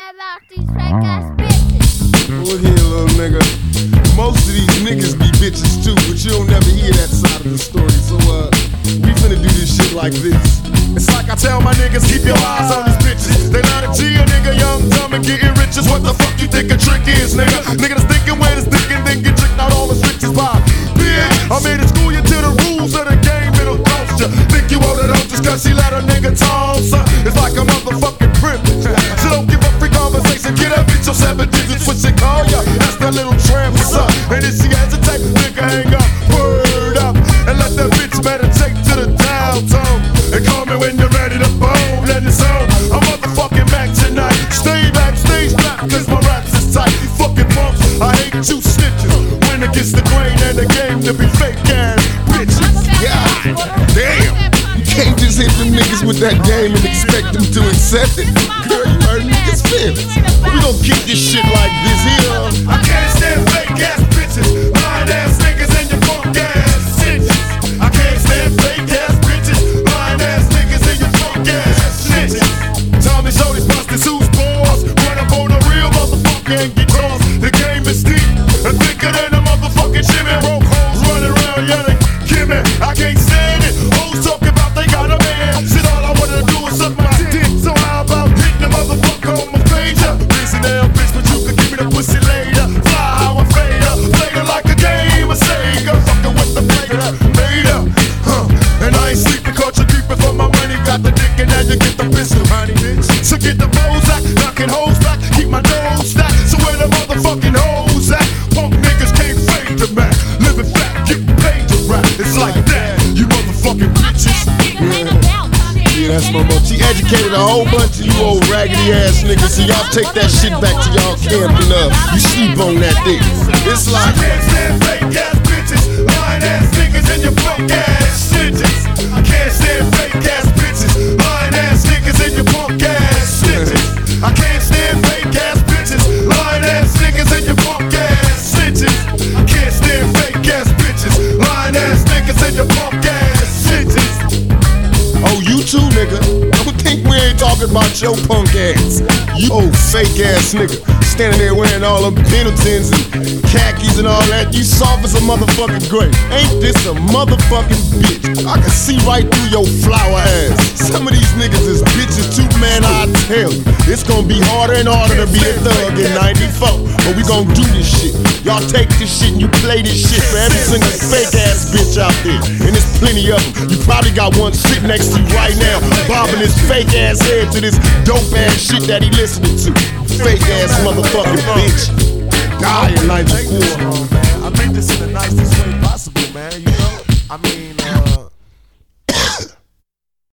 about these fake ass bitches. Look here, little nigga. Most of these niggas be bitches too, but you don't never hear that side of the story. So, we finna do this shit like this. It's like I tell my niggas, keep your eyes on these bitches. They not a G, a nigga young, dumb, and getting riches. What the fuck you think a trick is, nigga? Nigga that's thinking when it's thinking, then get tricked out all his riches by. Bitch, I'm here to school you to the rules of the game, it'll cost ya. Think you owe it up just cause she let a nigga toss her. It's like a motherfucking privilege. So don't give up free conversation, get up, bitch, your 7 digits, what she call ya? That's that little tramp, what's up? And if she hesitate, nigga hang up, word up, and let that bitch meditate to the downtown. And call me when you're ready to bone, and it's on. I'm motherfucking back tonight. Stay backstage back, cause my raps is tight. You fucking punks, I hate you snitches. When it gets the grain and the game to be fake ass bitches. Yeah, damn. You can't just hit them niggas with that game and expect them to accept it. Girl, you hurt niggas' feelings. We gon' keep this shit like this here. I can't stand fake ass bitches, lying ass niggas and your punk ass bitches. I can't stand fake ass bitches, lying ass niggas and your punk ass bitches. Tommy showed his busted who's balls. Run up on a real motherfucker and get lost. The game is deep and thicker than a motherfucking shimmy. Broke hoes running around yelling, Kimmy. I can't stand it. Hoes talking about they got a man. Shit, all I wanna do is suck my dick. So how about hitting the motherfucker on my pager? Busy now, bitch, but you can give me the pussy later. Fly how I fade her, played her like a game of Sega. Fucking with the player, made her. And I ain't sleeping, caught you creeping for my money. Got the dick and now you get the pistol, honey, bitch. So get the Bozak, knocking hoes back, keep my nose stacked. So where the motherfucking hoes at? Punk niggas can't fade the back. Living fat, getting paid to rap. It's like that, you motherfucking bitches. Yeah, that's my mom. She educated a whole bunch of you old raggedy ass niggas. So y'all take that shit back to y'all camping up. You sleep on that dick. It's like I can't stand fake ass bitches, lying ass niggas and your punk ass bitches. I can't stand fake ass bitches, lying ass niggas and your punk ass bitches. I can't stand fake ass bitches, lying ass niggas and your punk ass bitches. I can't stand fake ass bitches, lying ass niggas and your punk ass bitches. Oh, you too, nigga. Don't think we ain't talking about your punk ass. You old fake ass nigga, standing there wearing all them Pendletons and khakis and all that. You soft as a motherfucking grape. Ain't this a motherfucking bitch? I can see right through your flower ass. Some of these niggas is bitches too, man, I tell you. It's gonna be harder and harder to be a thug in 94. But we gon' do this shit. Y'all take this shit and you play this shit for every single fake ass bitch out there. And there's plenty of them. You probably got one sitting next to you right now, bobbing his fake ass head to this dope ass shit that he listening to. Fake ass motherfucking bitch. Die in 94. I made this in the nicest way possible, man. You know? I mean,